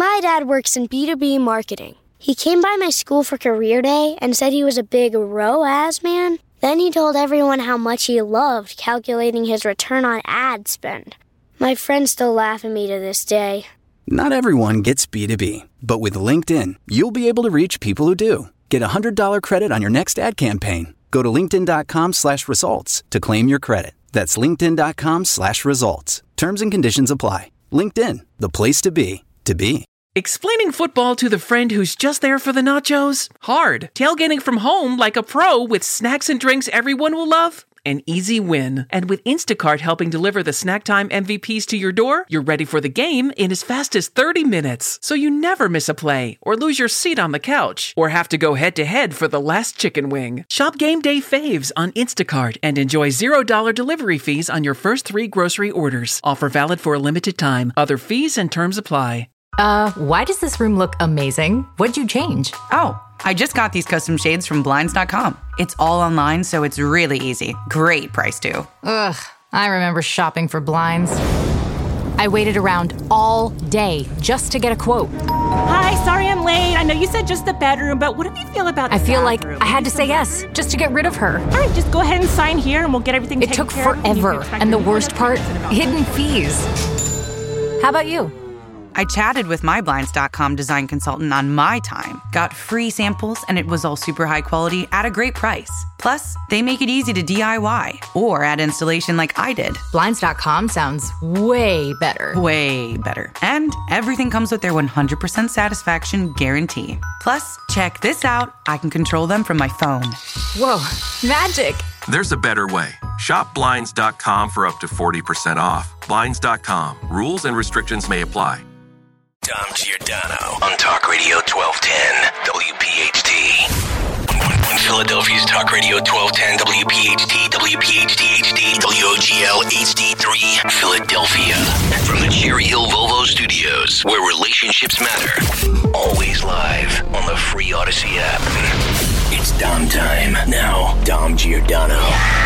My dad works in B2B marketing. He came by my school for career day and said he was a big ROAS man. Then he told everyone how much he loved calculating his return on ad spend. My friends still laugh at me to this day. Not everyone gets B2B, but with LinkedIn, you'll be able to reach people who do. Get a $100 credit on your next ad campaign. Go to linkedin.com/results to claim your credit. That's linkedin.com/results. Terms and conditions apply. LinkedIn, the place to be, to be. Explaining football to the friend who's just there for the nachos? Hard. Tailgating from home like a pro with snacks and drinks everyone will love? An easy win. And with Instacart helping deliver the snack time MVPs to your door, you're ready for the game in as fast as 30 minutes. So you never miss a play, or lose your seat on the couch, or have to go head-to-head for the last chicken wing. Shop Game Day Faves on Instacart and enjoy $0 delivery fees on your first 3 grocery orders. Offer valid for a limited time. Other fees and terms apply. Why does this room look amazing? What'd you change? Oh, I just got these custom shades from Blinds.com. It's all online, so it's really easy. Great price, too. Ugh, I remember shopping for blinds. I waited around all day just to get a quote. Hi, sorry I'm late. I know you said just the bedroom, but what do you feel about the I feel bathroom? like I had to say yes just to get rid of her. All right, just go ahead and sign here and we'll get everything It taken took care of. forever, and the worst part, hidden fees. How about you? I chatted with my Blinds.com design consultant on my time, got free samples, and it was all super high quality at a great price. Plus, they make it easy to DIY or add installation like I did. Blinds.com sounds way better. Way better. And everything comes with their 100% satisfaction guarantee. Plus, check this out. I can control them from my phone. Whoa, magic. There's a better way. Shop Blinds.com for up to 40% off. Blinds.com. Rules and restrictions may apply. Dom Giordano on Talk Radio 1210 WPHT. On Philadelphia's Talk Radio 1210 WPHT, WPHT HD, WOGL HD3, Philadelphia. From the Cherry Hill Volvo Studios, where relationships matter. Always live on the free Odyssey app. It's Dom time. Now, Dom Giordano.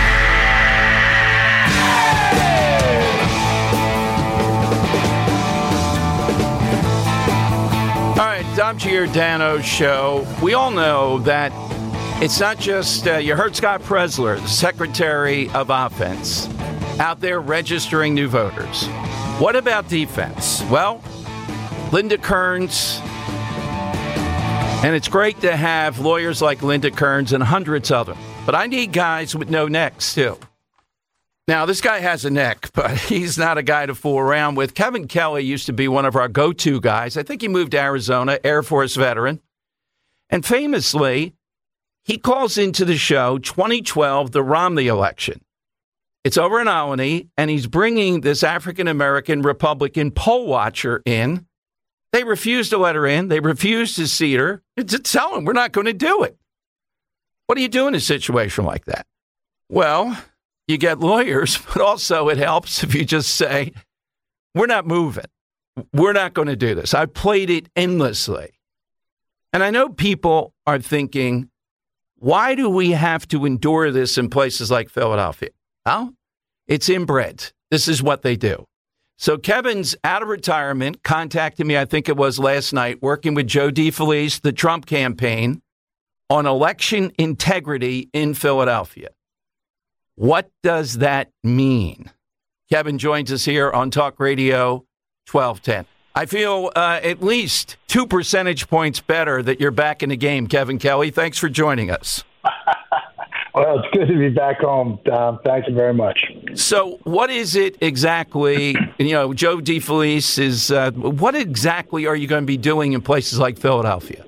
All right, Dom Giordano show. We all know that it's not just, you heard Scott Presler, the Secretary of Offense, out there registering new voters. What about defense? Well, Linda Kearns, and it's great to have lawyers like Linda Kearns and hundreds of them. But I need guys with no necks, too. Now, this guy has a neck, but he's not a guy to fool around with. Kevin Kelly used to be one of our go-to guys. I think he moved to Arizona, Air Force veteran. And famously, he calls into the show 2012, the Romney election. It's over in Albany, and he's bringing this African-American Republican poll watcher in. They refused to let her in. They refused to seat her. To tell him, we're not going to do it. What do you do in a situation like that? Well, you get lawyers, but also it helps if you just say, we're not moving. We're not going to do this. I've played it endlessly. And I know people are thinking, why do we have to endure this in places like Philadelphia? Well, it's inbred. This is what they do. So Kevin's out of retirement, contacted me, I think it was last night, working with Joe DeFelice, the Trump campaign, on election integrity in Philadelphia. What does that mean? Kevin joins us here on Talk Radio 1210. I feel at least 2 percentage points better that you're back in the game, Kevin Kelly. Thanks for joining us. Well, it's good to be back home, Dom. Thank you very much. So what is it exactly, Joe DeFelice is, what exactly are you going to be doing in places like Philadelphia?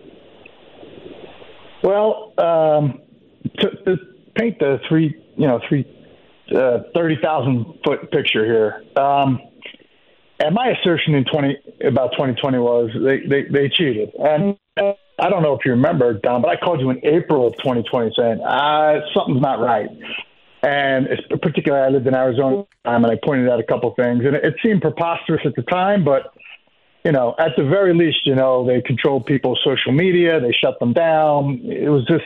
Well, to paint the 30,000-foot picture here, and my assertion about 2020 was they cheated. And I don't know if you remember, Don, but I called you in April of 2020 saying, something's not right. And particularly, I lived in Arizona at the time, and I pointed out a couple things. And it seemed preposterous at the time, but, at the very least, they controlled people's social media. They shut them down. It was just,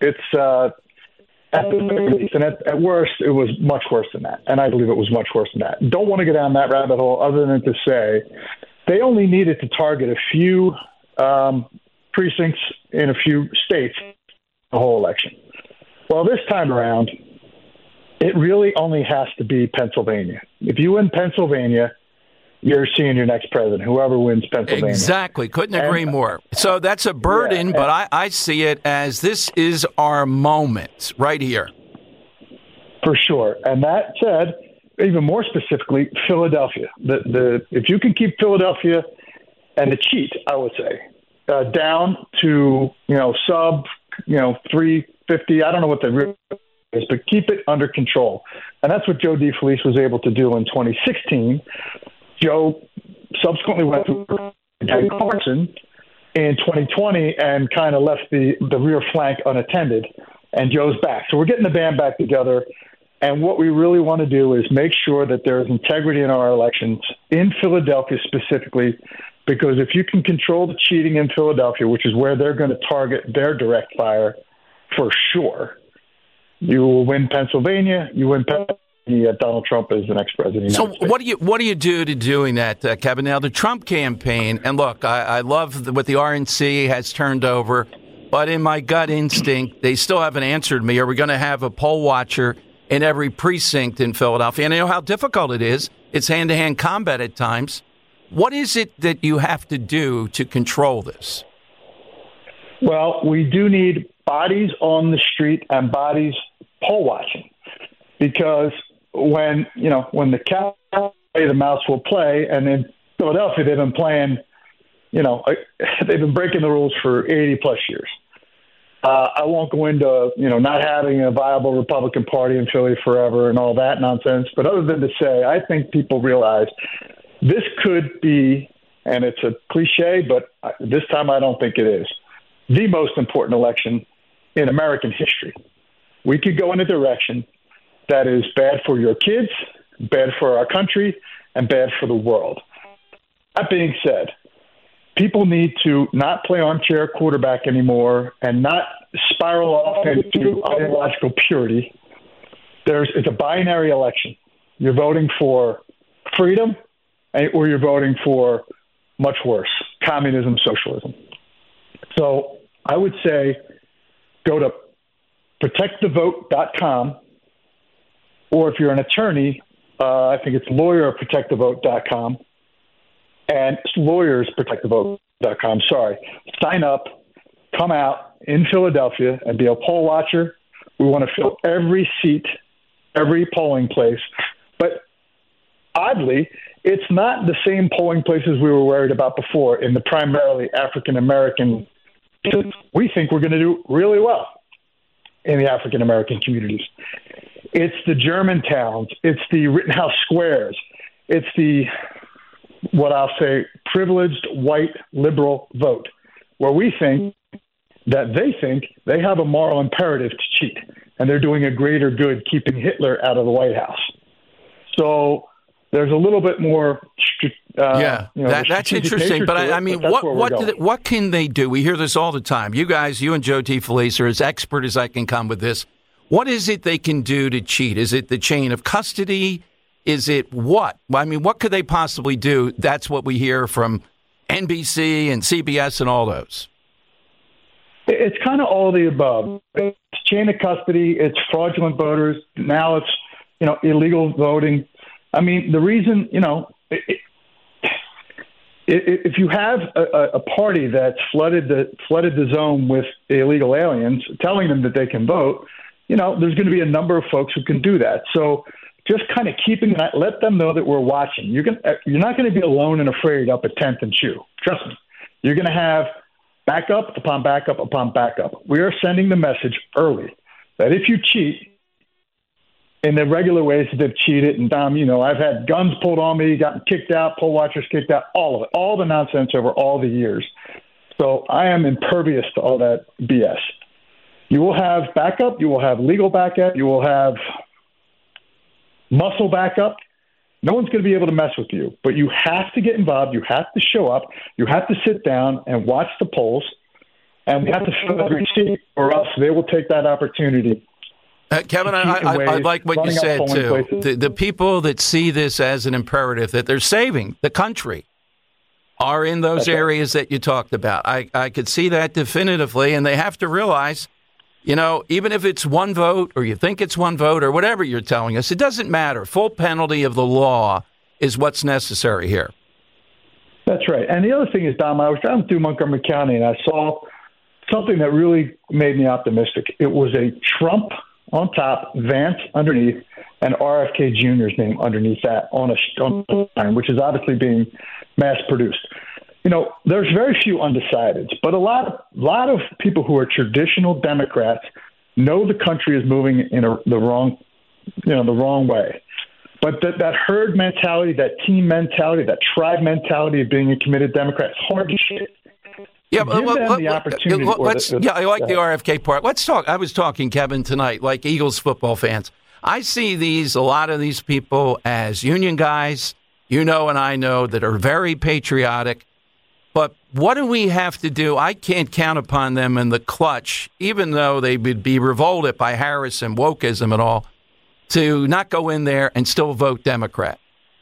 at the very least. And at worst, it was much worse than that. And I believe it was much worse than that. Don't want to go down that rabbit hole other than to say they only needed to target a few precincts in a few states the whole election. Well, this time around, it really only has to be Pennsylvania. If you win Pennsylvania, you're seeing your next president, whoever wins Pennsylvania. Exactly. Couldn't agree more. So that's a burden, but I see it as this is our moment right here. For sure. And that said, even more specifically, Philadelphia. If you can keep Philadelphia and the cheat, I would say, down to, sub, 350. I don't know what the real is, but keep it under control. And that's what Joe DeFelice was able to do in 2016. Joe subsequently went to Ben Carson in 2020 and kind of left the rear flank unattended, and Joe's back. So we're getting the band back together, and what we really want to do is make sure that there is integrity in our elections, in Philadelphia specifically, because if you can control the cheating in Philadelphia, which is where they're going to target their direct fire for sure, you will win Pennsylvania, you win Pennsylvania. Donald Trump is the next president. So what do you do to doing that, Kevin? Now, the Trump campaign, and look, I love what the RNC has turned over, but in my gut instinct, they still haven't answered me. Are we going to have a poll watcher in every precinct in Philadelphia? And I know how difficult it is. It's hand-to-hand combat at times. What is it that you have to do to control this? Well, we do need bodies on the street and bodies poll watching, because when the cat play, the mouse will play. And in Philadelphia, they've been playing, they've been breaking the rules for 80 plus years. I won't go into, not having a viable Republican Party in Philly forever and all that nonsense. But other than to say, I think people realize this could be, and it's a cliche, but this time I don't think it is, the most important election in American history. We could go in a direction that is bad for your kids, bad for our country, and bad for the world. That being said, people need to not play armchair quarterback anymore and not spiral off into ideological purity. It's a binary election. You're voting for freedom or you're voting for much worse, communism, socialism. So I would say go to protectthevote.com, or if you're an attorney, I think it's lawyerprotectthevote.com and lawyersprotectthevote.com. Sorry. Sign up, come out in Philadelphia and be a poll watcher. We want to fill every seat, every polling place. But oddly, it's not the same polling places we were worried about before in the primarily African-American. We think we're going to do really well in the African-American communities. It's the Germantowns. It's the Rittenhouse Squares. It's the, what I'll say, privileged white liberal vote, where we think that they have a moral imperative to cheat, and they're doing a greater good keeping Hitler out of the White House. So there's a little bit more. That's interesting. But I mean, what can they do? We hear this all the time. You and Joe DeFelice are as expert as I can come with this. What is it they can do to cheat? Is it the chain of custody? Is it what? I mean, what could they possibly do? That's what we hear from NBC and CBS and all those. It's kind of all of the above. It's chain of custody. It's fraudulent voters. Now it's, illegal voting. I mean, the reason, if you have a party that's flooded the zone with illegal aliens, telling them that they can vote, there's going to be a number of folks who can do that. So just kind of let them know that we're watching. You're not going to be alone and afraid up at 10th and Chew. Trust me. You're going to have backup upon backup upon backup. We are sending the message early that if you cheat in the regular ways that they've cheated, and Dom, I've had guns pulled on me, gotten kicked out, poll watchers kicked out, all of it, all the nonsense over all the years. So I am impervious to all that BS. You will have backup. You will have legal backup. You will have muscle backup. No one's going to be able to mess with you, but you have to get involved. You have to show up. You have to sit down and watch the polls, and we have to fill every seat, or else they will take that opportunity. Kevin, I like what you said, too. The people that see this as an imperative, that they're saving the country, are in those areas that you talked about. I could see that definitively, and they have to realize, even if it's one vote or you think it's one vote or whatever you're telling us, it doesn't matter. Full penalty of the law is what's necessary here. That's right. And the other thing is, Dom, I was driving through Montgomery County, and I saw something that really made me optimistic. It was a Trump on top, Vance underneath, and RFK Jr.'s name underneath that on a sign, which is obviously being mass-produced. There's very few undecideds, but a lot of people who are traditional Democrats know the country is moving in the wrong way. But that herd mentality, that team mentality, that tribe mentality of being a committed Democrat, it's hard to shit. Yeah, I like the RFK part. Let's talk. I was talking, Kevin, tonight, like Eagles football fans. I see a lot of these people as union guys, and I know, that are very patriotic. But what do we have to do? I can't count upon them in the clutch, even though they would be revolted by Harris and wokeism and all, to not go in there and still vote Democrat.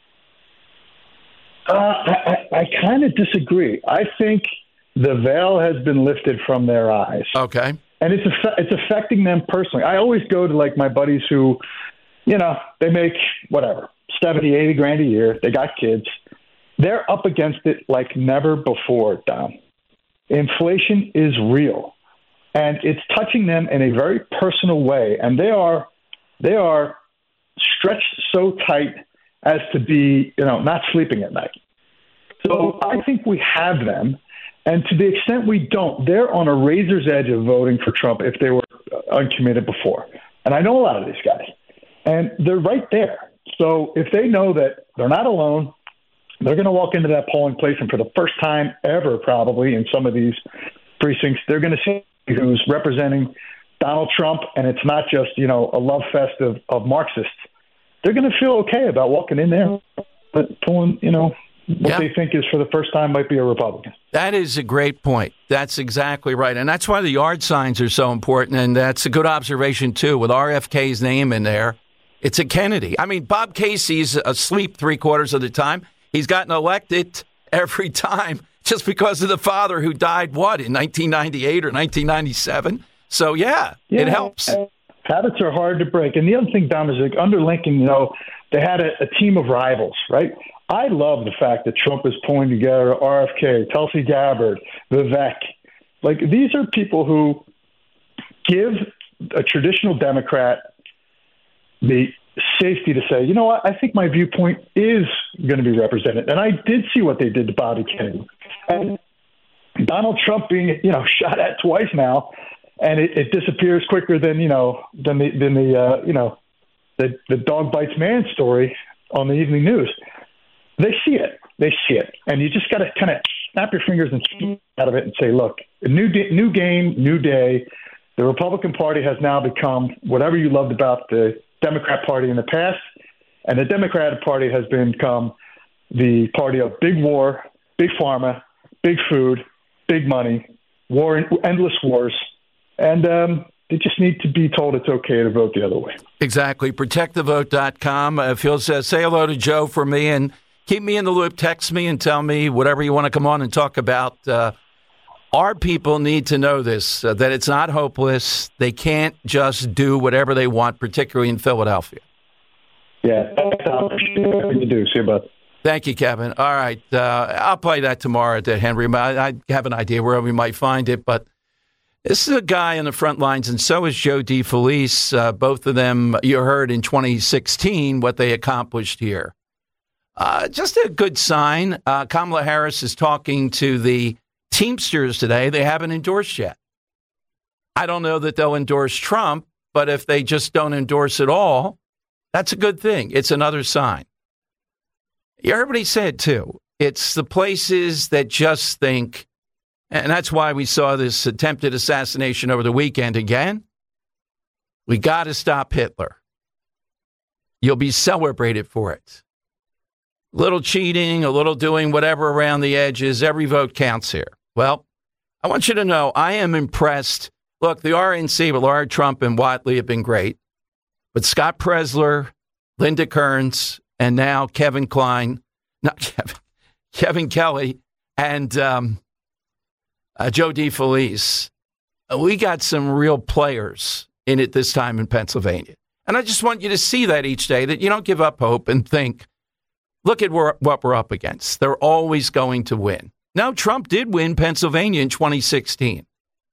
I kind of disagree. I think the veil has been lifted from their eyes. Okay. And it's affecting them personally. I always go to my buddies who, they make whatever, 70, 80 grand a year. They got kids. They're up against it like never before, Don. Inflation is real, and it's touching them in a very personal way. And they are stretched so tight as to be, not sleeping at night. So I think we have them. And to the extent we don't, they're on a razor's edge of voting for Trump if they were uncommitted before. And I know a lot of these guys. And they're right there. So if they know that they're not alone, they're going to walk into that polling place, and for the first time ever probably in some of these precincts, they're going to see who's representing Donald Trump, and it's not just, a love fest of Marxists. They're going to feel okay about walking in there, but pulling, what they think is for the first time might be a Republican. That is a great point. That's exactly right. And that's why the yard signs are so important. And that's a good observation, too, with RFK's name in there. It's a Kennedy. I mean, Bob Casey's asleep 3/4 of the time. He's gotten elected every time just because of the father who died, in 1998 or 1997? So, yeah, it helps. Habits are hard to break. And the other thing, Dom, is under Lincoln, they had a team of rivals, right? I love the fact that Trump is pulling together RFK, Tulsi Gabbard, Vivek. These are people who give a traditional Democrat the safety to say, what, I think my viewpoint is going to be represented. And I did see what they did to Bobby Kennedy. And Donald Trump being, shot at twice now, and it disappears quicker than the dog bites man story on the evening news. They see it. And you just got to kind of snap your fingers and snap out of it and say, look, a new game, new day. The Republican Party has now become whatever you loved about the Democrat Party in the past, and the Democratic Party has become the party of big war, big pharma, big food, big money, endless wars, and they just need to be told it's okay to vote the other way. Exactly. ProtectTheVote.com. Phil says, say hello to Joe for me and keep me in the loop. Text me and tell me whatever you want to come on and talk about. Our people need to know this, that it's not hopeless. They can't just do whatever they want, particularly in Philadelphia. Yeah, that's nothing to do. See you, bud. Thank you, Kevin. All right. I'll play that tomorrow at Henry. I have an idea where we might find it, but this is a guy on the front lines, and so is Joe DeFelice. Both of them, you heard in 2016 what they accomplished here. Just a good sign. Kamala Harris is talking to the Teamsters today. They haven't endorsed yet. I don't know that they'll endorse Trump, but if they just don't endorse at all, that's a good thing. It's another sign. Everybody said, too, it's the places that just think, and that's why we saw this attempted assassination over the weekend again. We got to stop Hitler. You'll be celebrated for it. A little cheating, a little doing whatever around the edges. Every vote counts here. Well, I want you to know I am impressed. Look, the RNC with Laura Trump and Whatley have been great. But Scott Presler, Linda Kearns, and now Kevin Kelly and Joe DeFelice. We got some real players in it this time in Pennsylvania. And I just want you to see that each day, that you don't give up hope and think, look at what we're up against. They're always going to win. Now, Trump did win Pennsylvania in 2016.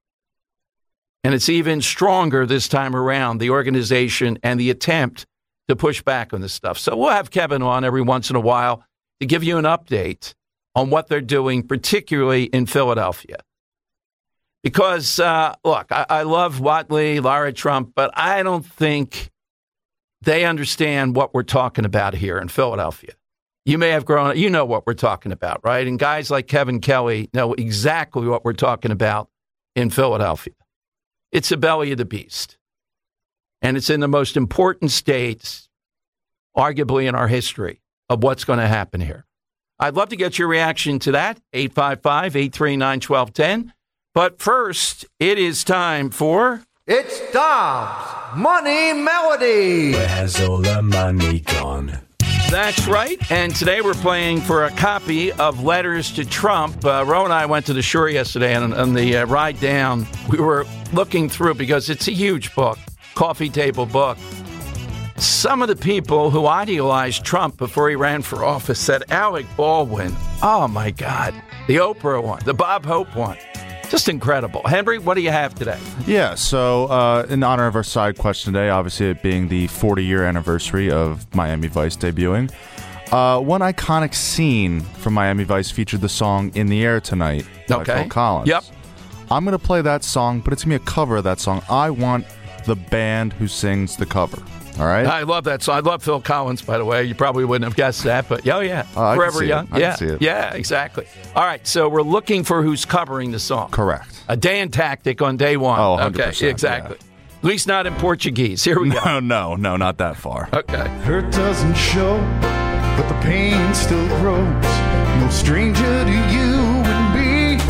And it's even stronger this time around, the organization and the attempt to push back on this stuff. So we'll have Kevin on every once in a while to give you an update on what they're doing, particularly in Philadelphia. Because, look, I love Whatley, Lara Trump, but I don't think they understand what we're talking about here in Philadelphia. You may have grown up, you know what we're talking about, right? And guys like Kevin Kelly know exactly what we're talking about in Philadelphia. It's the belly of the beast. And it's in the most important states, arguably in our history, of what's going to happen here. I'd love to get your reaction to that, 855-839-1210. But first, it is time for... It's Dom's Money Melody. Where has all the money gone? That's right. And today we're playing for a copy of Letters to Trump. Ro and I went to the Shore yesterday, and on the ride down, we were looking through, because it's a huge book, coffee table book. Some of the people who idealized Trump before he ran for office said Alec Baldwin. Oh, my God. The Oprah one, the Bob Hope one. Just incredible. Henry, what do you have today? Yeah, so in honor of our side question today, obviously it being the 40-year anniversary of Miami Vice debuting, one iconic scene from Miami Vice featured the song In the Air Tonight by Phil Collins. Yep. I'm going to play that song, but it's going to be a cover of that song. I want the band who sings the cover. All right? I love that song. I love Phil Collins, by the way. You probably wouldn't have guessed that, but yeah. Forever Young. I can see it. Yeah, exactly. All right, so we're looking for who's covering the song. Correct. A Dan tactic on day one. Oh, 100%. Okay, exactly. Yeah. At least not in Portuguese. Here we go. No, not that far. Okay. Hurt doesn't show, but the pain still grows. No stranger to you and me.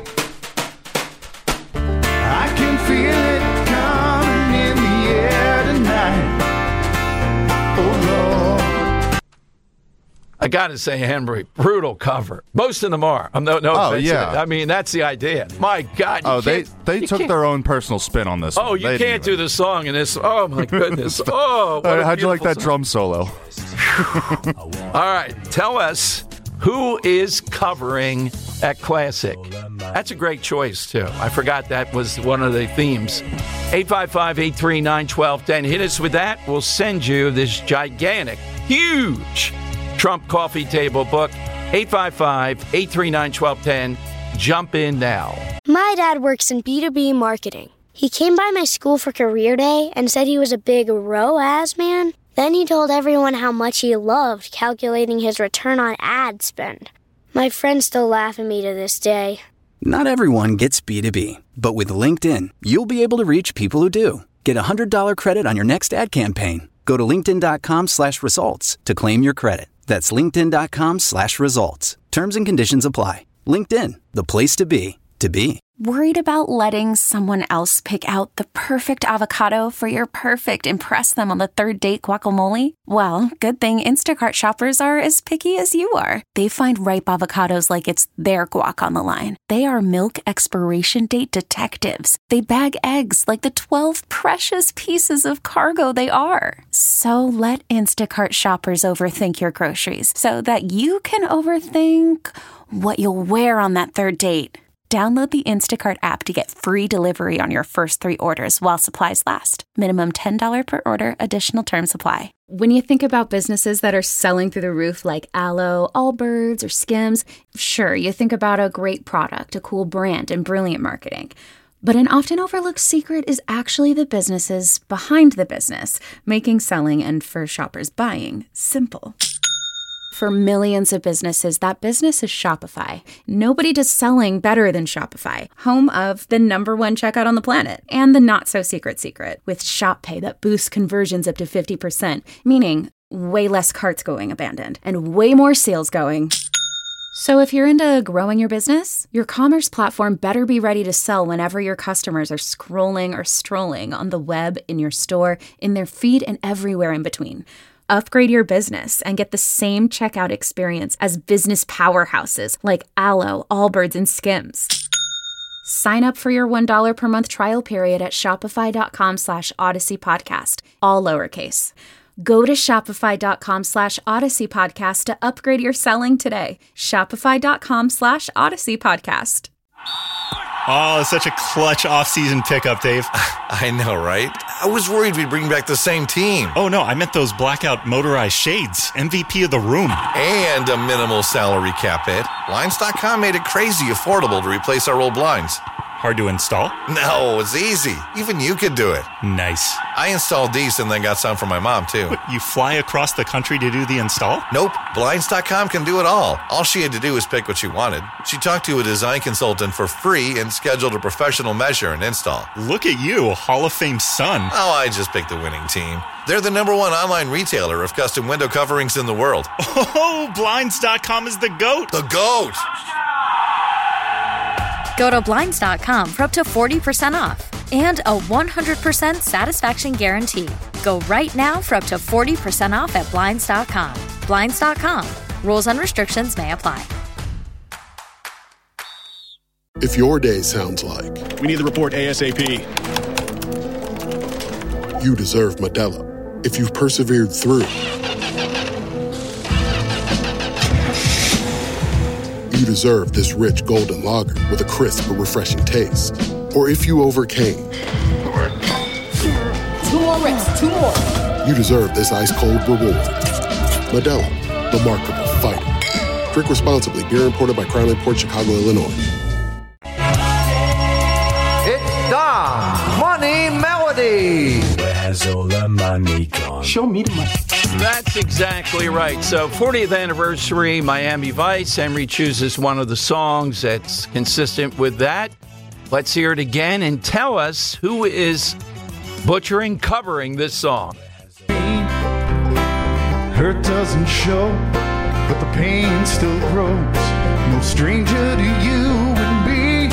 I can feel it coming in the air tonight. Oh, Lord. I got to say, Henry, brutal cover. Most of them are. No offense. Yeah. I mean, that's the idea. My God. They took their own personal spin on this. Oh, you can't do the song in this. Oh, my goodness. Oh, how'd you like that drum solo? All right. Tell us who is covering that classic. That's a great choice, too. I forgot that was one of the themes. 855-839-1210. Hit us with that. We'll send you this gigantic, huge Trump coffee table book. 855-839-1210. Jump in now. My dad works in B2B marketing. He came by my school for career day and said he was a big ROAS man. Then he told everyone how much he loved calculating his return on ad spend. My friends still laugh at me to this day. Not everyone gets B2B, but with LinkedIn, you'll be able to reach people who do. Get a $100 credit on your next ad campaign. Go to linkedin.com/results to claim your credit. That's linkedin.com/results. Terms and conditions apply. LinkedIn, the place to be, to be. Worried about letting someone else pick out the perfect avocado for your perfect impress them on the third date guacamole? Well, good thing Instacart shoppers are as picky as you are. They find ripe avocados like it's their guac on the line. They are milk expiration date detectives. They bag eggs like the 12 precious pieces of cargo they are. So let Instacart shoppers overthink your groceries so that you can overthink what you'll wear on that third date. Download the Instacart app to get free delivery on your first 3 orders while supplies last. Minimum $10 per order. Additional terms apply. When you think about businesses that are selling through the roof like Aloe, Allbirds, or Skims, sure, you think about a great product, a cool brand, and brilliant marketing. But an often overlooked secret is actually the businesses behind the business, making selling and for shoppers buying simple. For millions of businesses, that business is Shopify. Nobody does selling better than Shopify, home of the #1 checkout on the planet, and the not-so-secret secret, with Shop Pay that boosts conversions up to 50%, meaning way less carts going abandoned, and way more sales going. So if you're into growing your business, your commerce platform better be ready to sell whenever your customers are scrolling or strolling on the web, in your store, in their feed, and everywhere in between. Upgrade your business and get the same checkout experience as business powerhouses like Alo, Allbirds, and Skims. Sign up for your $1 per month trial period at shopify.com/Odyssey Podcast, all lowercase. Go to shopify.com/Odyssey Podcast to upgrade your selling today. Shopify.com/Odyssey Podcast. Oh, such a clutch off-season pickup, Dave. I know, right? I was worried we'd bring back the same team. Oh, no, I meant those blackout motorized shades. MVP of the room. And a minimal salary cap hit. Blinds.com made it crazy affordable to replace our old blinds. Hard to install? No, it's easy. Even you could do it. Nice. I installed these and then got some for my mom, too. What, you fly across the country to do the install? Nope. Blinds.com can do it all. All she had to do was pick what she wanted. She talked to a design consultant for free and scheduled a professional measure and install. Look at you, Hall of Fame son. Oh, I just picked the winning team. They're the #1 online retailer of custom window coverings in the world. Oh, Blinds.com is the GOAT. The GOAT! Go to Blinds.com for up to 40% off and a 100% satisfaction guarantee. Go right now for up to 40% off at Blinds.com. Blinds.com. Rules and restrictions may apply. If your day sounds like... We need the report ASAP. You deserve Modelo. If you've persevered through... You deserve this rich golden lager with a crisp but refreshing taste. Or if you overcame. 2 more reps, 2 more. You deserve this ice-cold reward. Modelo, the Remarkable Fighter. Drink responsibly. Beer imported by Crown Imports, Chicago, Illinois. It's Dom's Money Melody. Where's all the money gone? Show me the money. That's exactly right. So, 40th anniversary, Miami Vice. Henry chooses one of the songs that's consistent with that. Let's hear it again and tell us who is covering this song. Hurt doesn't show, but the pain still grows. No stranger to you and me.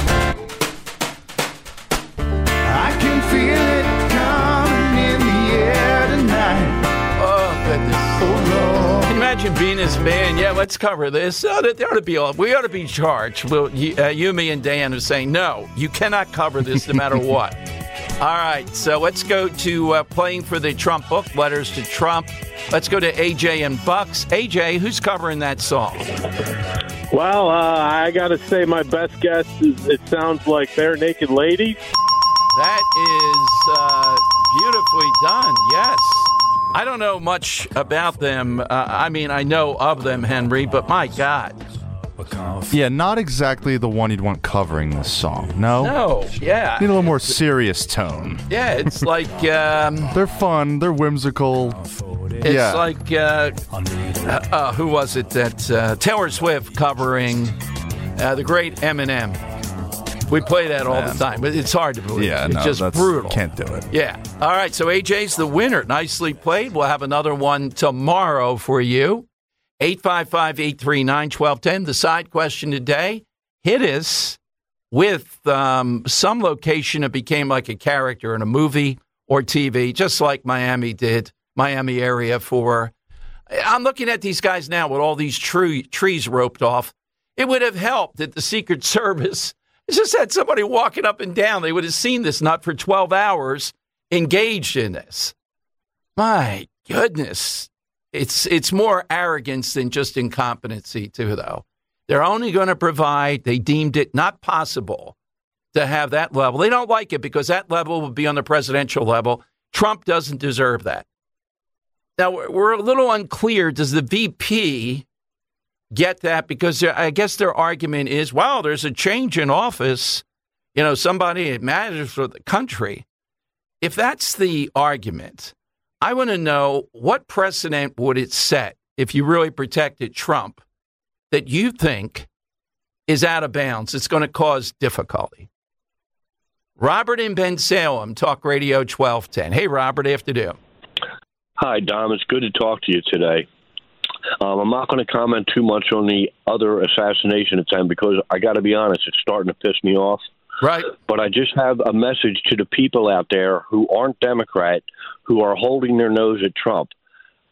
I can feel it coming in the air tonight. Oh, goodness. Oh, Lord. Can you imagine being this band? Yeah, let's cover this. We ought to be charged. You, me, and Dan are saying, no, you cannot cover this no matter what. All right, so let's go to playing for the Trump book, Letters to Trump. Let's go to AJ and Bucks. AJ, who's covering that song? Well, I got to say my best guess is it sounds like Bare Naked Ladies. That is beautifully done, yes. I don't know much about them. I know of them, Henry, but my God. Yeah, not exactly the one you'd want covering this song. No, yeah. Need a little more serious tone. Yeah, it's like... they're fun, they're whimsical. It's like... who was it that... Taylor Swift covering the great Eminem. We play that all the time, but it's hard to believe. Yeah, it's just brutal. Can't do it. Yeah. All right, so AJ's the winner. Nicely played. We'll have another one tomorrow for you. 855-839-1210. The side question today, hit us with some location that became like a character in a movie or TV, just like Miami did, Miami area for... I'm looking at these guys now with all these trees roped off. It would have helped that the Secret Service just had somebody walking up and down. They would have seen this nut for 12 hours engaged in this. My goodness. It's more arrogance than just incompetency, too, though. They're only going to provide, they deemed it not possible to have that level. They don't like it because that level would be on the presidential level. Trump doesn't deserve that. Now, we're a little unclear. Does the VP get that? Because I guess their argument is, wow, there's a change in office. You know, somebody that matters for the country. If that's the argument, I want to know what precedent would it set if you really protected Trump that you think is out of bounds. It's going to cause difficulty. Robert in Bensalem, Talk Radio 1210. Hey, Robert, afternoon. Hi, Dom. It's good to talk to you today. I'm not going to comment too much on the other assassination attempt because I got to be honest, it's starting to piss me off. Right. But I just have a message to the people out there who aren't Democrat, who are holding their nose at Trump.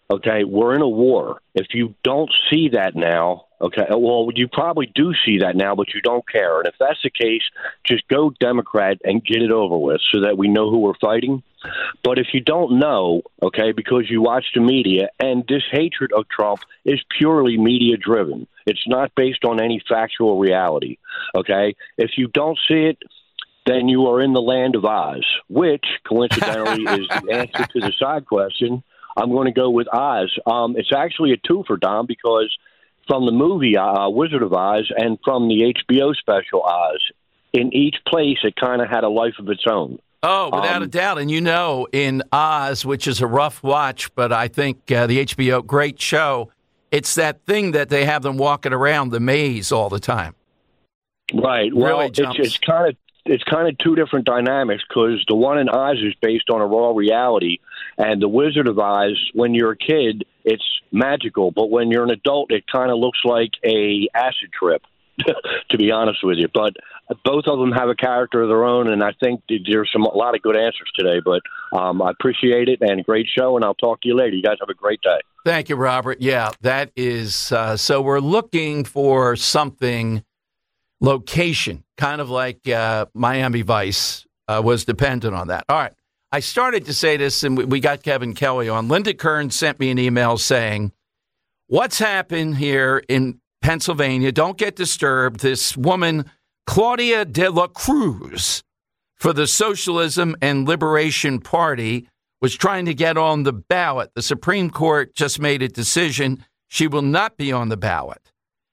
Okay, we're in a war. If you don't see that now, okay, well, you probably do see that now, but you don't care. And if that's the case, just go Democrat and get it over with so that we know who we're fighting. But if you don't know, okay, because you watch the media, and this hatred of Trump is purely media-driven. It's not based on any factual reality, okay? If you don't see it, then you are in the land of Oz, which, coincidentally, is the answer to the side question. I'm going to go with Oz. It's actually a twofer, Dom, because from the movie Wizard of Oz and from the HBO special Oz, in each place it kind of had a life of its own. Oh, without a doubt. And in Oz, which is a rough watch, but I think the HBO, great show, it's that thing that they have them walking around the maze all the time. Right. Well, really it's kind of two different dynamics, because the one in Oz is based on a raw reality, and the Wizard of Oz, when you're a kid, it's magical, but when you're an adult, it kind of looks like a acid trip, to be honest with you. But both of them have a character of their own, and I think there's a lot of good answers today. But I appreciate it, and great show, and I'll talk to you later. You guys have a great day. Thank you, Robert. Yeah, that is so we're looking for something. Location, kind of like Miami Vice was dependent on that. All right. I started to say this, and we got Kevin Kelly on. Linda Kern sent me an email saying, what's happened here in Pennsylvania? Don't get disturbed. This woman, Claudia de la Cruz, for the Socialism and Liberation Party, was trying to get on the ballot. The Supreme Court just made a decision. She will not be on the ballot.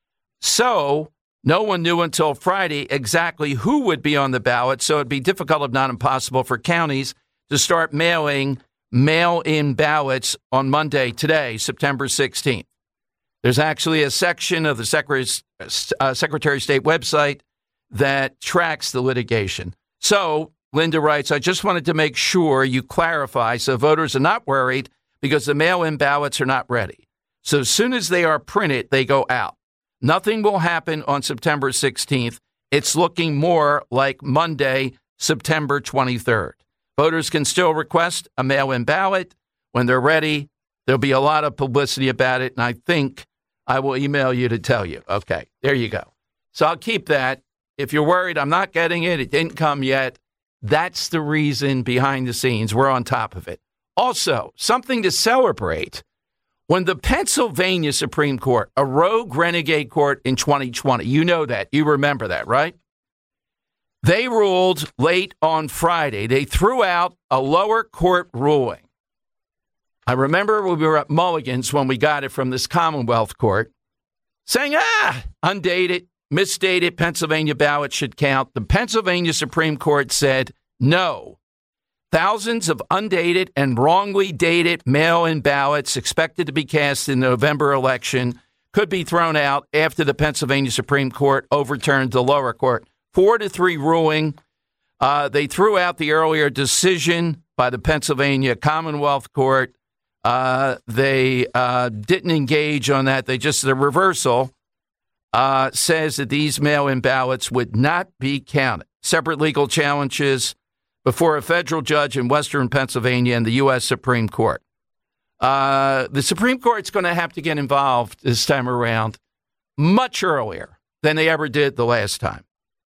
So no one knew until Friday exactly who would be on the ballot, so it'd be difficult, if not impossible, for counties to start mailing mail-in ballots on Monday, today, September 16th. There's actually a section of the Secretary of State website that tracks the litigation. So, Linda writes, I just wanted to make sure you clarify so voters are not worried because the mail-in ballots are not ready. So as soon as they are printed, they go out. Nothing will happen on September 16th. It's looking more like Monday, September 23rd. Voters can still request a mail-in ballot. When they're ready, there'll be a lot of publicity about it, and I think I will email you to tell you. Okay, there you go. So I'll keep that. If you're worried I'm not getting it, it didn't come yet, that's the reason behind the scenes. We're on top of it. Also, something to celebrate. When the Pennsylvania Supreme Court, a rogue renegade court in 2020, you know that, you remember that, right? They ruled late on Friday. They threw out a lower court ruling. I remember we were at Mulligan's when we got it from this Commonwealth court, saying, undated, misstated, Pennsylvania ballot should count. The Pennsylvania Supreme Court said no. Thousands of undated and wrongly dated mail-in ballots expected to be cast in the November election could be thrown out after the Pennsylvania Supreme Court overturned the lower court. 4-3 ruling. They threw out the earlier decision by the Pennsylvania Commonwealth Court. They didn't engage on that. The reversal says that these mail-in ballots would not be counted. Separate legal challenges before a federal judge in Western Pennsylvania and the U.S. Supreme Court. The Supreme Court's going to have to get involved this time around much earlier than they ever did the last time.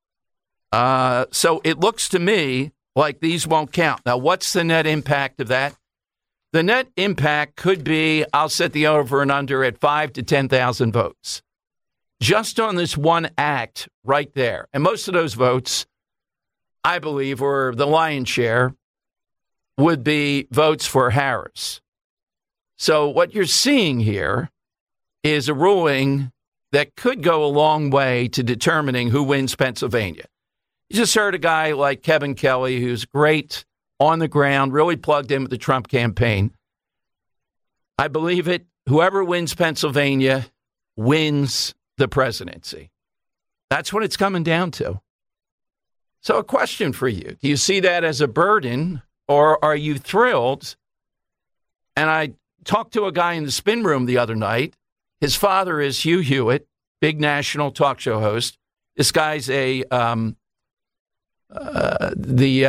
So it looks to me like these won't count. Now, what's the net impact of that? The net impact could be, I'll set the over and under at 5,000 to 10,000 votes. Just on this one act right there. And most of those votes, I believe, or the lion's share, would be votes for Harris. So what you're seeing here is a ruling that could go a long way to determining who wins Pennsylvania. You just heard a guy like Kevin Kelly, who's great on the ground, really plugged in with the Trump campaign. I believe it. Whoever wins Pennsylvania wins the presidency. That's what it's coming down to. So a question for you. Do you see that as a burden, or are you thrilled? And I talked to a guy in the spin room the other night. His father is Hugh Hewitt, big national talk show host. This guy's the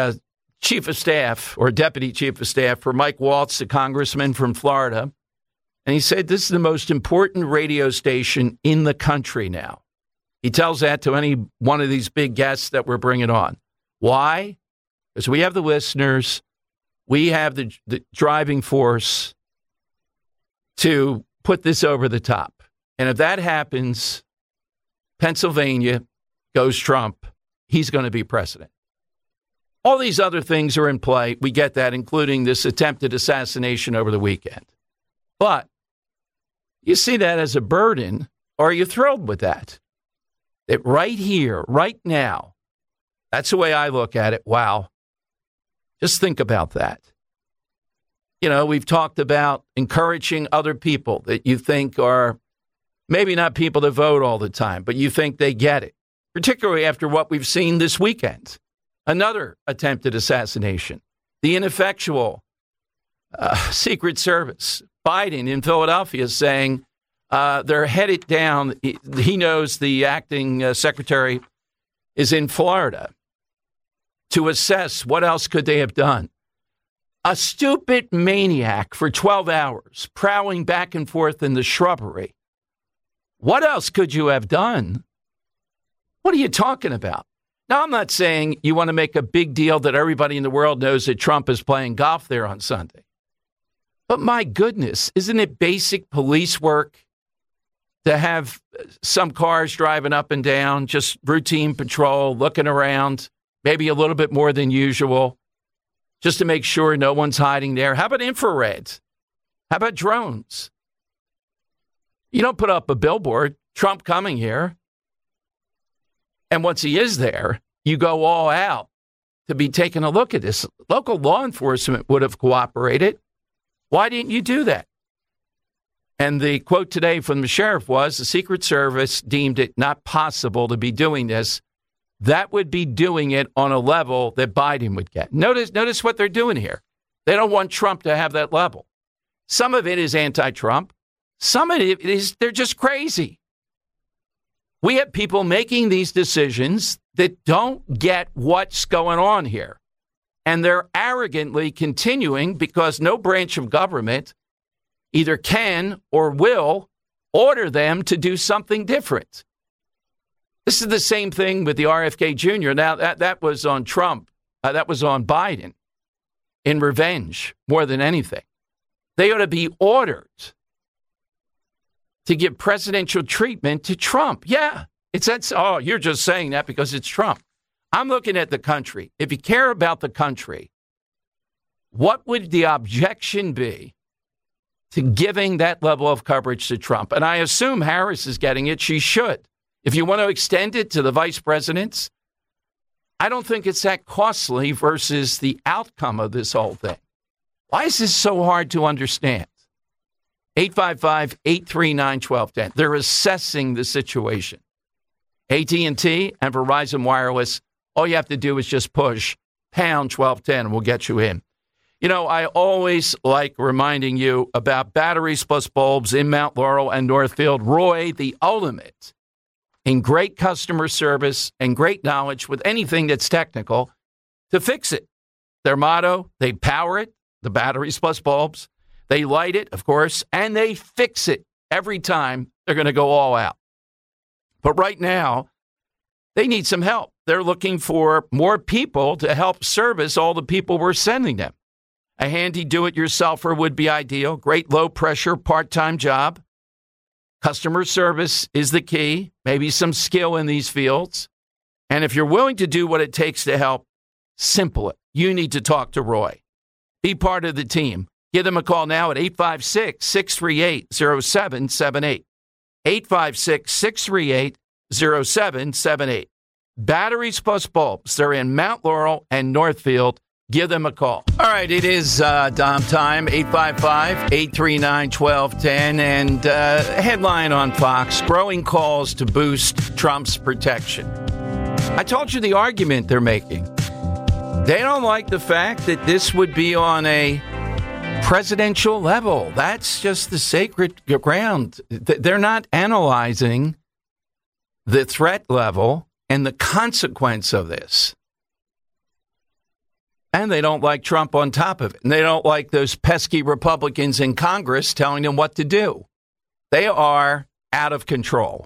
chief of staff or deputy chief of staff for Mike Waltz, the congressman from Florida. And he said, this is the most important radio station in the country now. He tells that to any one of these big guests that we're bringing on. Why? Because we have the listeners. We have the driving force to put this over the top. And if that happens, Pennsylvania goes Trump. He's going to be president. All these other things are in play. We get that, including this attempted assassination over the weekend. But you see that as a burden, or are you thrilled with that? That right here, right now, that's the way I look at it. Wow. Just think about that. You know, we've talked about encouraging other people that you think are maybe not people that vote all the time, but you think they get it, particularly after what we've seen this weekend. Another attempted assassination, the ineffectual Secret Service. Biden in Philadelphia saying they're headed down. He knows the acting secretary is in Florida to assess what else could they have done. A stupid maniac for 12 hours prowling back and forth in the shrubbery. What else could you have done? What are you talking about? Now, I'm not saying you want to make a big deal that everybody in the world knows that Trump is playing golf there on Sunday. But my goodness, isn't it basic police work to have some cars driving up and down, just routine patrol, looking around, maybe a little bit more than usual, just to make sure no one's hiding there? How about infrared? How about drones? You don't put up a billboard, Trump coming here. And once he is there, you go all out to be taking a look at this. Local law enforcement would have cooperated. Why didn't you do that? And the quote today from the sheriff was, the Secret Service deemed it not possible to be doing this. That would be doing it on a level that Biden would get. Notice what they're doing here. They don't want Trump to have that level. Some of it is anti-Trump. Some of it is they're just crazy. We have people making these decisions that don't get what's going on here. And they're arrogantly continuing because no branch of government either can or will order them to do something different. This is the same thing with the RFK Jr. Now, that was on Trump. That was on Biden in revenge more than anything. They ought to be ordered to give presidential treatment to Trump. Yeah, you're just saying that because it's Trump. I'm looking at the country. If you care about the country, what would the objection be to giving that level of coverage to Trump? And I assume Harris is getting it. She should. If you want to extend it to the vice presidents, I don't think it's that costly versus the outcome of this whole thing. Why is this so hard to understand? 855-839-1210. They're assessing the situation. AT&T and Verizon Wireless, all you have to do is just push pound 1210 and we'll get you in. You know, I always like reminding you about batteries plus bulbs in Mount Laurel and Northfield. Roy, the ultimate in great customer service and great knowledge with anything that's technical to fix it. Their motto, they power it, the batteries plus bulbs. They light it, of course, and they fix it every time. They're going to go all out. But right now, they need some help. They're looking for more people to help service all the people we're sending them. A handy do-it-yourselfer would be ideal. Great low-pressure part-time job. Customer service is the key. Maybe some skill in these fields. And if you're willing to do what it takes to help, simple it. You need to talk to Roy. Be part of the team. Give them a call now at 856-638-0778. 856-638-0778. Batteries plus bulbs. They're in Mount Laurel and Northfield. Give them a call. All right, it is Dom time, 855-839-1210. And headline on Fox, growing calls to boost Trump's protection. I told you the argument they're making. They don't like the fact that this would be on a presidential level. That's just the sacred ground. They're not analyzing the threat level and the consequence of this. And they don't like Trump on top of it. And they don't like those pesky Republicans in Congress telling them what to do. They are out of control.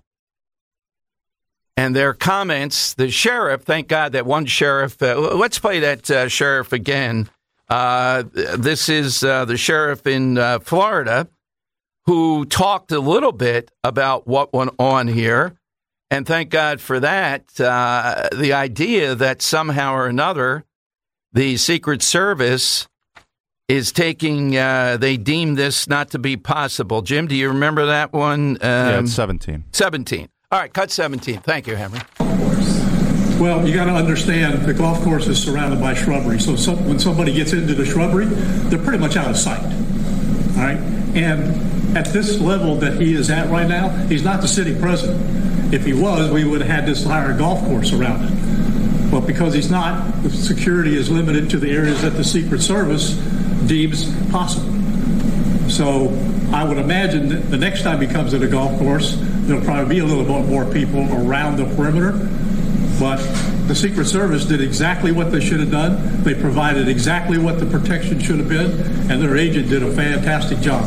And their comments, the sheriff, thank God that one sheriff, let's play that sheriff again. This is the sheriff in Florida who talked a little bit about what went on here. And thank God for that. The idea that somehow or another the Secret Service is taking, they deem this not to be possible. Jim, do you remember that one? Yeah, it's 17. 17. All right, cut 17. Thank you, Henry. Well, you got to understand the golf course is surrounded by shrubbery. So when somebody gets into the shrubbery, they're pretty much out of sight. All right? And at this level that he is at right now, he's not the city president. If he was, we would have had this entire golf course around it. But because he's not, the security is limited to the areas that the Secret Service deems possible. So I would imagine that the next time he comes to the golf course, there'll probably be a little bit more people around the perimeter. But the Secret Service did exactly what they should have done. They provided exactly what the protection should have been, and their agent did a fantastic job.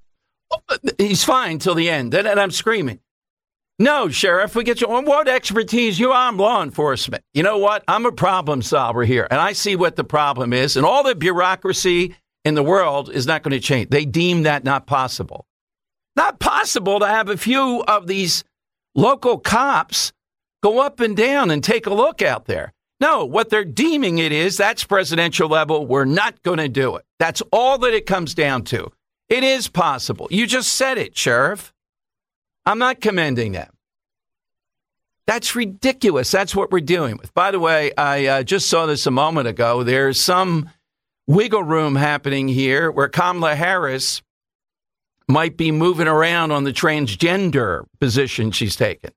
He's fine till the end. And I'm screaming, no, Sheriff, we get you on what expertise you are. I'm law enforcement. You know what? I'm a problem solver here, and I see what the problem is, and all the bureaucracy in the world is not going to change. They deem that not possible. Not possible to have a few of these local cops go up and down and take a look out there. No, what they're deeming it is, that's presidential level. We're not going to do it. That's all that it comes down to. It is possible. You just said it, Sheriff. I'm not commending them. That's ridiculous. That's what we're dealing with. By the way, I just saw this a moment ago. There's some wiggle room happening here where Kamala Harris might be moving around on the transgender position she's taken.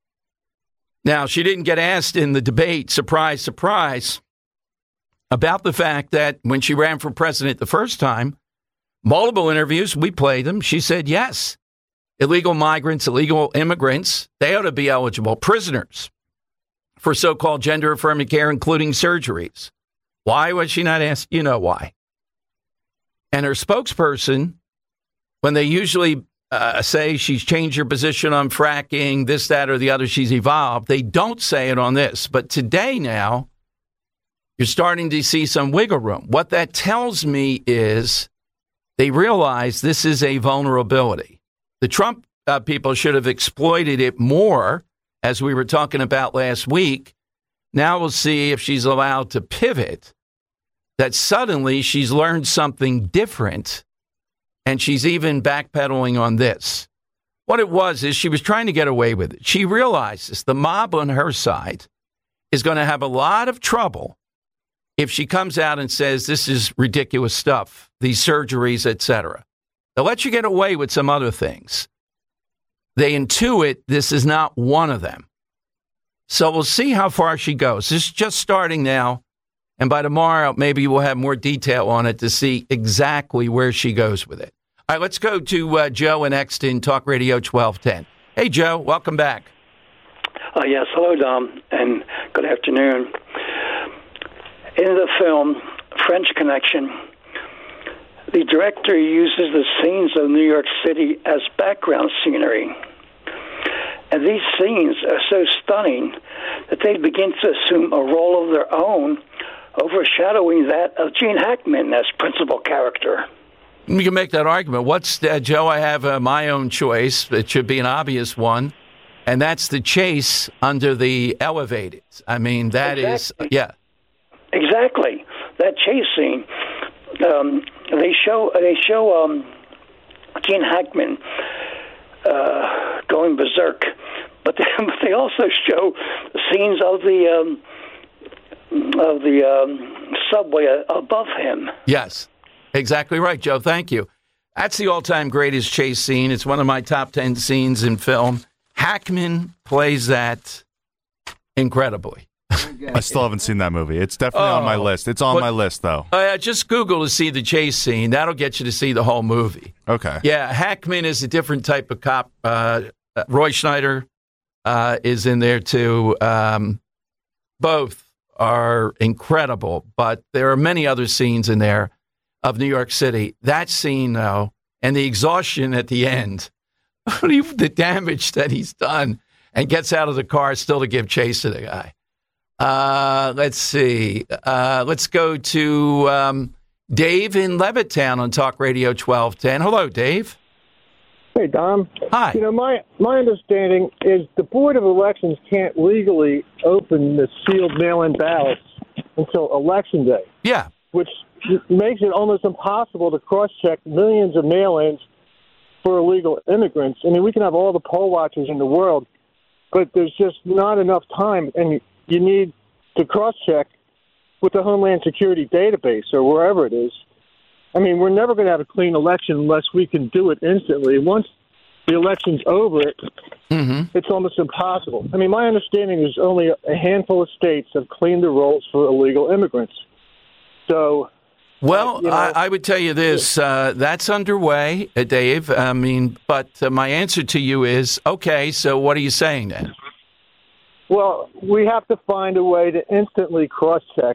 Now, she didn't get asked in the debate, surprise, surprise, about the fact that when she ran for president the first time, multiple interviews, we played them, she said yes. Illegal migrants, illegal immigrants, they ought to be eligible. Prisoners for so-called gender-affirming care, including surgeries. Why was she not asked? You know why. And her spokesperson, when they usually say she's changed her position on fracking, this, that, or the other, she's evolved, they don't say it on this. But today now, you're starting to see some wiggle room. What that tells me is they realize this is a vulnerability. The Trump people should have exploited it more, as we were talking about last week. Now we'll see if she's allowed to pivot, that suddenly she's learned something different, and she's even backpedaling on this. What it was is she was trying to get away with it. She realizes the mob on her side is going to have a lot of trouble if she comes out and says this is ridiculous stuff, these surgeries, etc. They'll let you get away with some other things. They intuit this is not one of them. So we'll see how far she goes. This is just starting now. And by tomorrow, maybe we'll have more detail on it to see exactly where she goes with it. All right, let's go to Joe in Exton, Talk Radio 1210. Hey, Joe, welcome back. Yes, hello, Dom, and good afternoon. In the film French Connection, the director uses the scenes of New York City as background scenery. And these scenes are so stunning that they begin to assume a role of their own, overshadowing that of Gene Hackman as principal character. You can make that argument. What's Joe? I have my own choice. It should be an obvious one, and that's the chase under the elevators. I mean, that exactly. Is, yeah. Exactly. That chase scene, they show Gene Hackman going berserk, but they also show scenes of the subway above him. Yes, exactly right, Joe. Thank you. That's the all-time greatest chase scene. It's one of my top 10 scenes in film. Hackman plays that incredibly. I still haven't seen that movie. It's definitely on my list. It's on my list, though. Just Google to see the chase scene. That'll get you to see the whole movie. Okay. Yeah, Hackman is a different type of cop. Roy Schneider is in there, too. Both are incredible, but there are many other scenes in there of New York City. That scene, though, and the exhaustion at the end, the damage that he's done, and gets out of the car still to give chase to the guy. Let's see. Let's go to Dave in Levittown on Talk Radio 1210. Hello, Dave. Hey, Dom. Hi. My understanding is the Board of Elections can't legally open the sealed mail-in ballots until Election Day. Yeah. Which makes it almost impossible to cross-check millions of mail-ins for illegal immigrants. I mean, we can have all the poll watchers in the world, but there's just not enough time, and you need to cross-check with the Homeland Security database or wherever it is. I mean, we're never going to have a clean election unless we can do it instantly. Once the election's over, it's almost impossible. I mean, my understanding is only a handful of states have cleaned the rolls for illegal immigrants. So, well, I would tell you this. That's underway, Dave. I mean, but my answer to you is, okay, so what are you saying then? Well, we have to find a way to instantly cross-check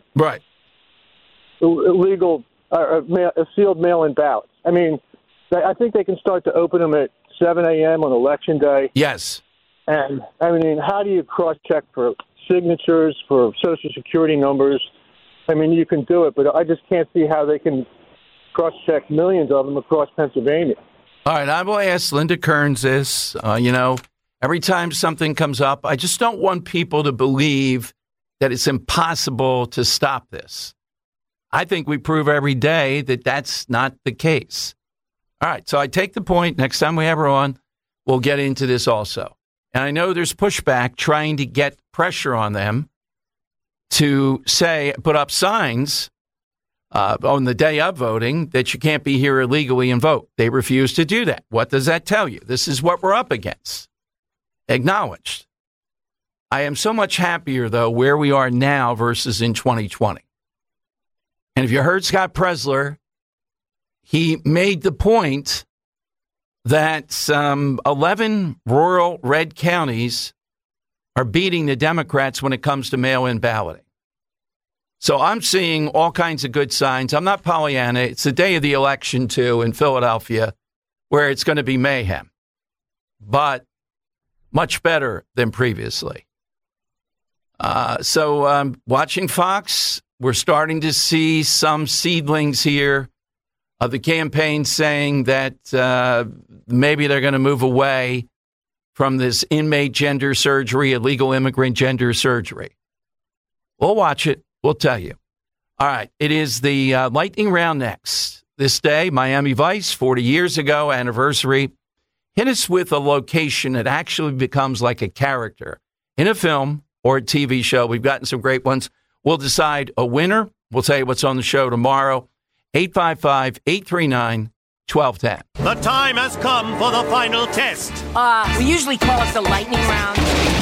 illegal sealed mail-in ballots. I mean, I think they can start to open them at 7 a.m. on Election Day. Yes. And, I mean, how do you cross-check for signatures, for Social Security numbers? I mean, you can do it, but I just can't see how they can cross-check millions of them across Pennsylvania. All right, I will ask Linda Kearns this. Every time something comes up, I just don't want people to believe that it's impossible to stop this. I think we prove every day that that's not the case. All right, so I take the point. Next time we have her on, we'll get into this also. And I know there's pushback trying to get pressure on them to put up signs on the day of voting that you can't be here illegally and vote. They refuse to do that. What does that tell you? This is what we're up against. Acknowledged. I am so much happier, though, where we are now versus in 2020. And if you heard Scott Presler, he made the point that 11 rural red counties are beating the Democrats when it comes to mail-in balloting. So I'm seeing all kinds of good signs. I'm not Pollyanna. It's the day of the election, too, in Philadelphia, where it's going to be mayhem. But much better than previously. So watching Fox, we're starting to see some seedlings here of the campaign saying that maybe they're going to move away from this inmate gender surgery, illegal immigrant gender surgery. We'll watch it. We'll tell you. All right. It is the lightning round next. This day, Miami Vice, 40 years ago, anniversary. Hit us with a location that actually becomes like a character in a film or a TV show. We've gotten some great ones. We'll decide a winner. We'll tell you what's on the show tomorrow. 855-839-1210. The time has come for the final test. We usually call it the lightning round.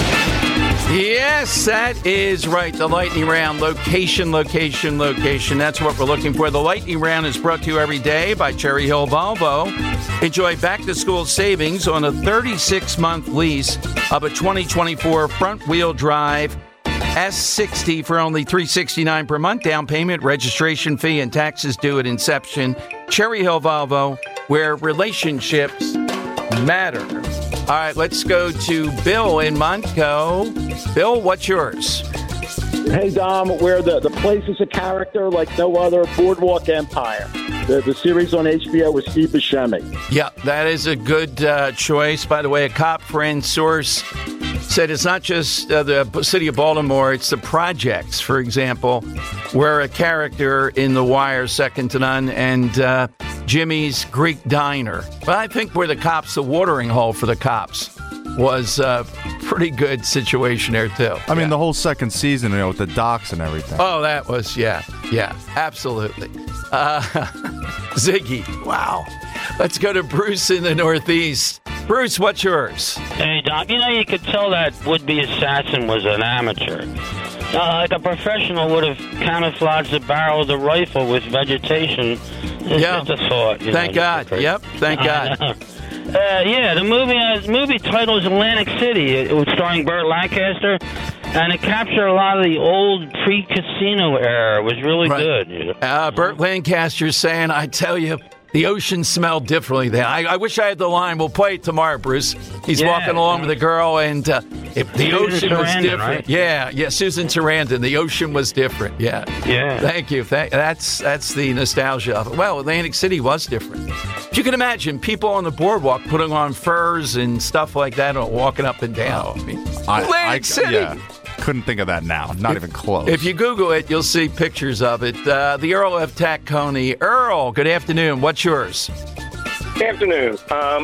Yes, that is right. The lightning round. Location. That's what we're looking for. The lightning round is brought to you every day by Cherry Hill Volvo. Enjoy back-to-school savings on a 36-month lease of a 2024 front-wheel drive S60 for only $369 per month. Down payment, registration fee, and taxes due at inception. Cherry Hill Volvo, where relationships matter. All right, let's go to Bill in Montco. Bill, what's yours? Hey, Dom, where the place is a character like no other, Boardwalk Empire. The series on HBO with Steve Buscemi. Yeah, that is a good choice. By the way, a cop friend source said it's not just the city of Baltimore, it's the projects, for example, where a character in The Wire, second to none, and Jimmy's Greek Diner. But I think where the cops, the watering hole for the cops, was a pretty good situation there, too. I mean, the whole second season, with the docks and everything. Oh, that was, yeah, absolutely. Ziggy, wow. Let's go to Bruce in the Northeast. Bruce, what's yours? Hey, Doc, you could tell that would-be assassin was an amateur. Like a professional would have camouflaged the barrel of the rifle with vegetation. It's just a thought. Thank God. Yep, thank God. The movie title is Atlantic City. It was starring Burt Lancaster. And it captured a lot of the old pre-casino era. It was really good. Burt Lancaster's saying, I tell you, the ocean smelled differently then. I wish I had the line. We'll play it tomorrow, Bruce. He's walking along with a girl, and the ocean was different. Right? Yeah, Susan Sarandon. The ocean was different. Yeah. Thank you. That's the nostalgia of it. Well, Atlantic City was different. You can imagine people on the boardwalk putting on furs and stuff like that, and walking up and down. I mean, Atlantic City. Yeah. Couldn't think of that now. Not even close. If you Google it, you'll see pictures of it. The Earl of Tacony. Earl, good afternoon. What's yours? Good afternoon.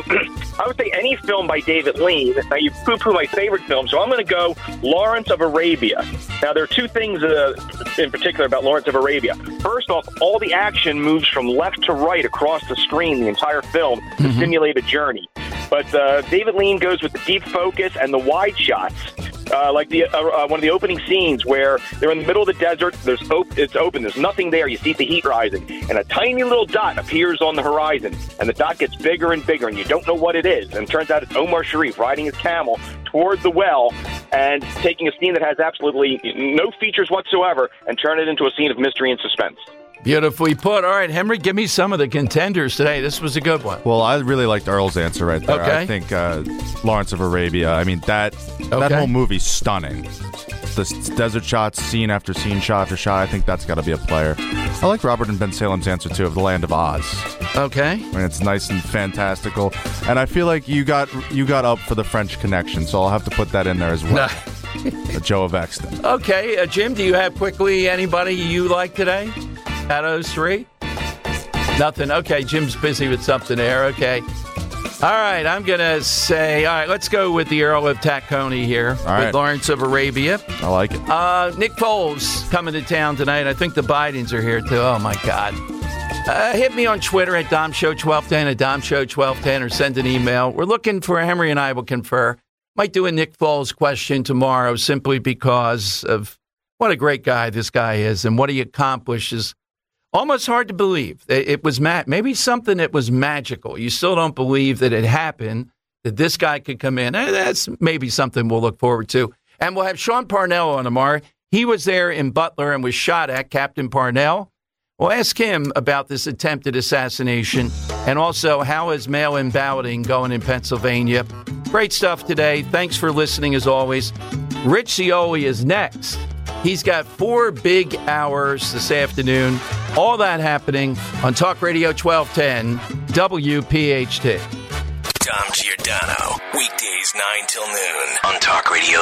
I would say any film by David Lean. Now, you poo-poo my favorite film, so I'm going to go Lawrence of Arabia. Now, there are two things in particular about Lawrence of Arabia. First off, all the action moves from left to right across the screen, the entire film, to simulate a journey. But David Lean goes with the deep focus and the wide shots. Like one of the opening scenes where they're in the middle of the desert. It's open. There's nothing there. You see the heat rising, and a tiny little dot appears on the horizon, and the dot gets bigger and bigger, and you don't know what it is. And it turns out it's Omar Sharif riding his camel toward the well and taking a scene that has absolutely no features whatsoever and turn it into a scene of mystery and suspense. Beautifully put. All right, Henry, give me some of the contenders today. This was a good one. Well, I really liked Earl's answer right there. Okay. I think Lawrence of Arabia. I mean, that whole movie's stunning. The desert shots, scene after scene, shot after shot. I think that's got to be a player. I like Robert and Ben Salem's answer, too, of The Land of Oz. Okay. I mean, it's nice and fantastical. And I feel like you got up for the French Connection, so I'll have to put that in there as well. Joe of Exton. Okay, Jim, do you have quickly anybody you like today out of those three? Nothing. Okay, Jim's busy with something there. Okay. All right, I'm going to say, all right, let's go with the Earl of Tacony here with Lawrence of Arabia. I like it. Nick Foles coming to town tonight. I think the Bidens are here, too. Oh, my God. Hit me on Twitter at DomShow1210, at DomShow1210, or send an email. We're looking for, Henry and I will confer. Might do a Nick Foles question tomorrow simply because of what a great guy this guy is and what he accomplishes. Almost hard to believe. It was maybe something that was magical. You still don't believe that it happened, that this guy could come in. That's maybe something we'll look forward to. And we'll have Sean Parnell on tomorrow. He was there in Butler and was shot at, Captain Parnell. We'll ask him about this attempted assassination and also how is mail-in balloting going in Pennsylvania. Great stuff today. Thanks for listening as always. Rich Cioli is next. He's got 4 big hours this afternoon. All that happening on Talk Radio 1210 WPHT. Dom Giordano, weekdays 9 till noon on Talk Radio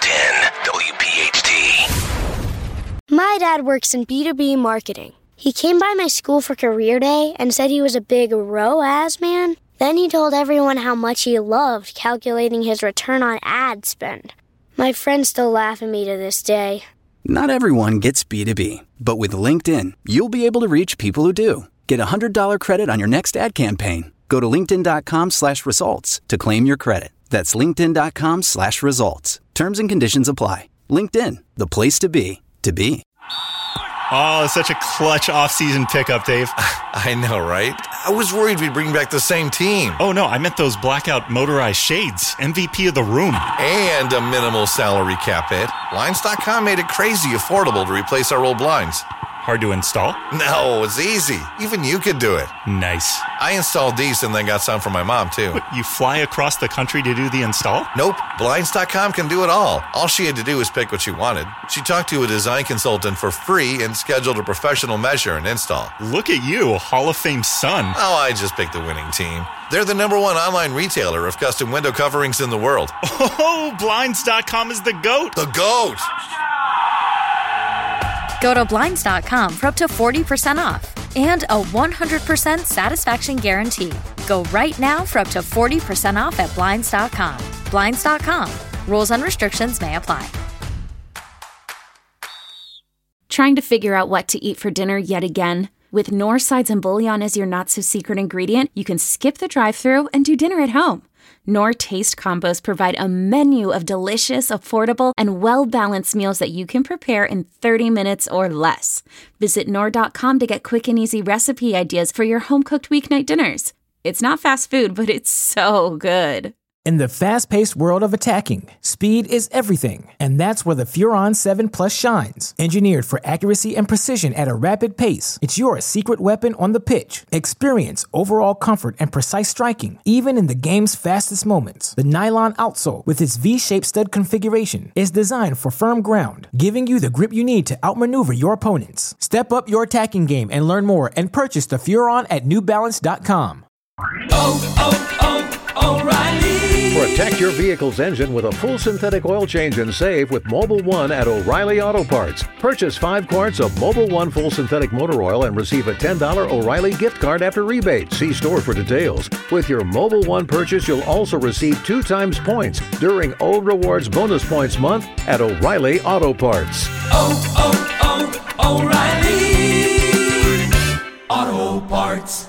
1210 WPHT. My dad works in B2B marketing. He came by my school for career day and said he was a big ROAS man. Then he told everyone how much he loved calculating his return on ad spend. My friends still laugh at me to this day. Not everyone gets B2B, but with LinkedIn, you'll be able to reach people who do. Get a $100 credit on your next ad campaign. Go to linkedin.com/results to claim your credit. That's linkedin.com/results. Terms and conditions apply. LinkedIn, the place to be, to be. Oh, such a clutch off-season pickup, Dave. I know, right? I was worried we'd bring back the same team. Oh, no, I meant those blackout motorized shades. MVP of the room. And a minimal salary cap hit. Blinds.com made it crazy affordable to replace our old blinds. Hard to install? No, it's easy. Even you could do it. Nice. I installed these and then got some for my mom, too. What, you fly across the country to do the install? Nope. Blinds.com can do it all. All she had to do was pick what she wanted. She talked to a design consultant for free and scheduled a professional measure and install. Look at you, Hall of Fame son. Oh, I just picked the winning team. They're the #1 online retailer of custom window coverings in the world. Oh, Blinds.com is the GOAT. The GOAT! Go to Blinds.com for up to 40% off and a 100% satisfaction guarantee. Go right now for up to 40% off at Blinds.com. Blinds.com. Rules and restrictions may apply. Trying to figure out what to eat for dinner yet again? With Knorr sides and bouillon as your not-so-secret ingredient, you can skip the drive-thru and do dinner at home. Knorr Taste Combos provide a menu of delicious, affordable, and well-balanced meals that you can prepare in 30 minutes or less. Visit Knorr.com to get quick and easy recipe ideas for your home-cooked weeknight dinners. It's not fast food, but it's so good. In the fast-paced world of attacking, speed is everything, and that's where the Furon 7 Plus shines. Engineered for accuracy and precision at a rapid pace, it's your secret weapon on the pitch. Experience overall comfort and precise striking, even in the game's fastest moments. The nylon outsole, with its V-shaped stud configuration, is designed for firm ground, giving you the grip you need to outmaneuver your opponents. Step up your attacking game and learn more and purchase the Furon at NewBalance.com. O'Reilly. Protect your vehicle's engine with a full synthetic oil change and save with Mobil 1 at O'Reilly Auto Parts. Purchase 5 quarts of Mobil 1 full synthetic motor oil and receive a $10 O'Reilly gift card after rebate. See store for details. With your Mobil 1 purchase, you'll also receive 2 times points during O Rewards Bonus Points Month at O'Reilly Auto Parts. O'Reilly Auto Parts.